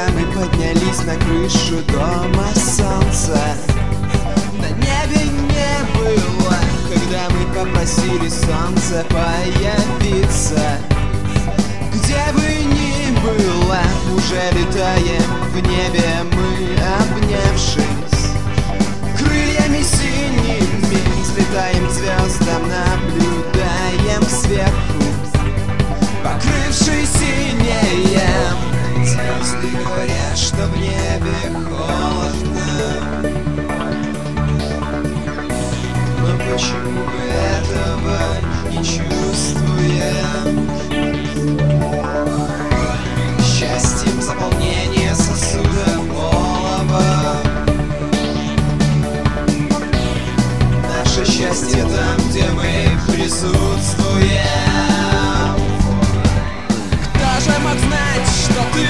когда мы поднялись на крышу дома, солнца на небе не было. Когда мы попросили солнце появиться, где бы ни было, уже летаем в небе мы, обнявшись крыльями синими, взлетаем к звездам, наблюдаем сверху, покрывшись синеем. Звезды говорят, что в небе холодно, но почему мы этого не чувствуем? Счастьем заполнение сосуда полого. Наше счастье там, где мы присутствуем. Кто же мог знать, что ты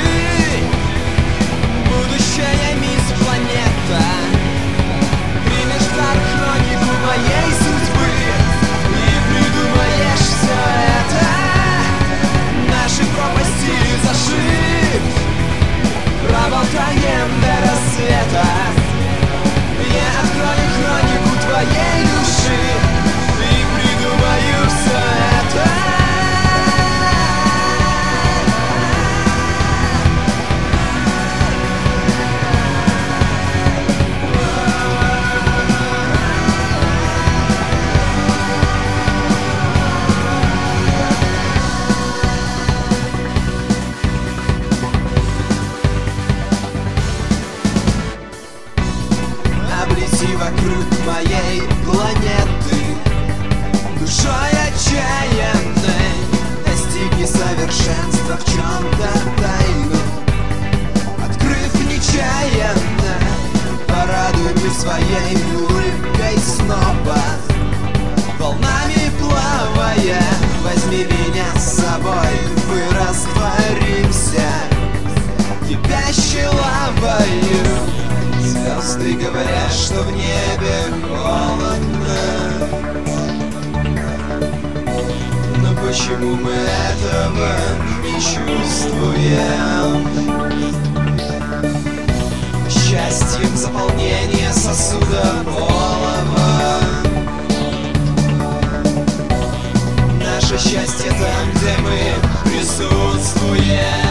будущая мисс Планета? Примешь дар хронику моей судьбы и придумаешь все это. Наши пропасти зашиб, проболтаем до рассвета. Я открою хронику твоей души и придумаю все это. Облети вокруг моей планеты душой отчаянной, достигни совершенства в чем-то тайном, открыв нечаянно, порадуй меня своей улыбкой снова, волнами плавая, возьми меня с собой, мы растворимся кипящей лавою. Звезды говорят, что в небе холодно, но почему мы этого не чувствуем? Счастьем заполнение сосуда полого. Наше счастье там, где мы присутствуем.